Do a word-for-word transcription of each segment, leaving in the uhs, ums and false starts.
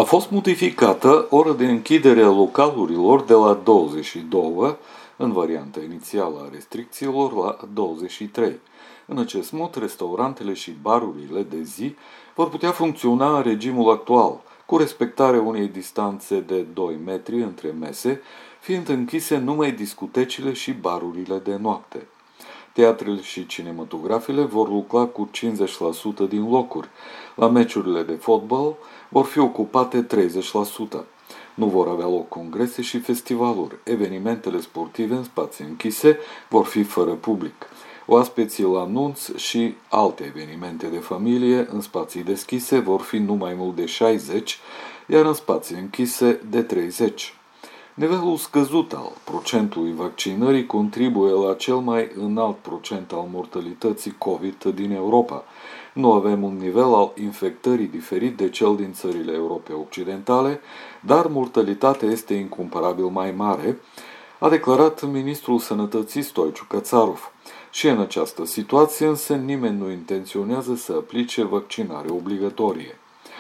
A fost modificată ora de închidere a localurilor de la douăzeci și doi, în varianta inițială a restricțiilor, la douăzeci și trei. În acest mod, restaurantele și barurile de zi vor putea funcționa în regimul actual, cu respectarea unei distanțe de doi metri între mese, fiind închise numai discotecile și barurile de noapte. Teatrele și cinematografele vor lucra cu cincizeci la sută din locuri. La meciurile de fotbal vor fi ocupate treizeci la sută. Nu vor avea loc congrese și festivaluri. Evenimentele sportive în spații închise vor fi fără public. Oaspeții la nunți și alte evenimente de familie în spații deschise vor fi nu mai mult de șaizeci, iar în spații închise de treizeci. Nivelul scăzut al procentului vaccinării contribuie la cel mai înalt procent al mortalității COVID din Europa. Nu avem un nivel al infectării diferit de cel din țările Europei Occidentale, dar mortalitatea este incomparabil mai mare, a declarat ministrul Sănătății Stoiciu Cățarov. Și în această situație însă nimeni nu intenționează să aplice vaccinare obligatorie.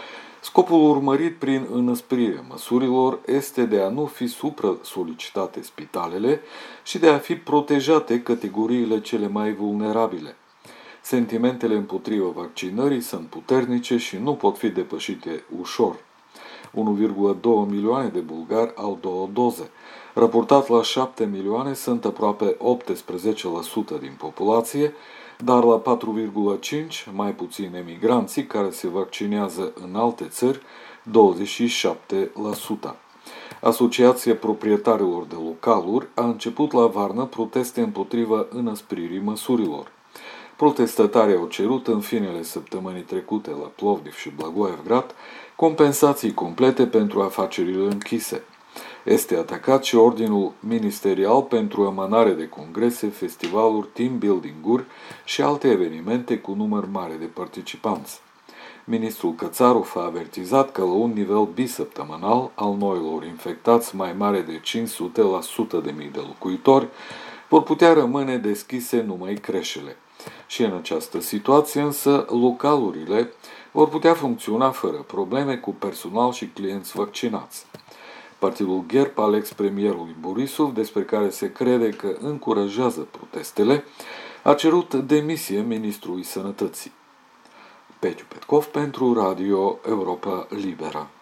Scopul urmărit prin înăsprirea măsurilor este de a nu fi supra-solicitate spitalele și de a fi protejate categoriile cele mai vulnerabile. Sentimentele împotriva vaccinării sunt puternice și nu pot fi depășite ușor. unu virgulă doi milioane de bulgari au două doze. Raportat la șapte milioane sunt aproape optsprezece la sută din populație, dar la patru virgulă cinci, mai puțin emigranții care se vaccinează în alte țări, douăzeci și șapte la sută. Asociația Proprietarilor de Localuri a început la varnă proteste împotriva înăspririi măsurilor. Protestatarii au cerut în finele săptămânii trecute la Plovdiv și Blagoevgrad compensații complete pentru afacerile închise. Este atacat și ordinul ministerial pentru emanare de congrese, festivaluri, team building-uri și alte evenimente cu număr mare de participanți. Ministrul Cățarov a avertizat că la un nivel bisăptămânal al noilor infectați mai mare de cinci sute la o sută de mii de locuitori vor putea rămâne deschise numai creșele. Și în această situație însă localurile vor putea funcționa fără probleme cu personal și clienți vaccinați. Partidul Gherb al ex-premierului Borisov, despre care se crede că încurajează protestele, a cerut demisie ministrului Sănătății. Petiu Petkov pentru Radio Europa Liberă.